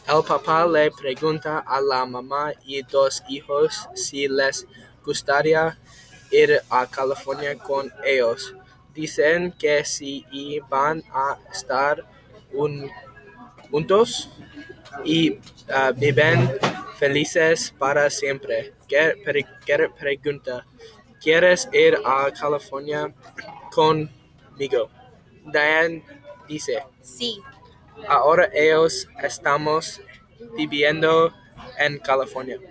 El papá le pregunta a la mamá y dos hijos si les gustaría ir a California con ellos. Dicen que sí y van a estar juntos y viven felices para siempre. Pregunta, ¿quieres ir a California conmigo? Diane dice, Sí, ahora ellos estamos viviendo en California.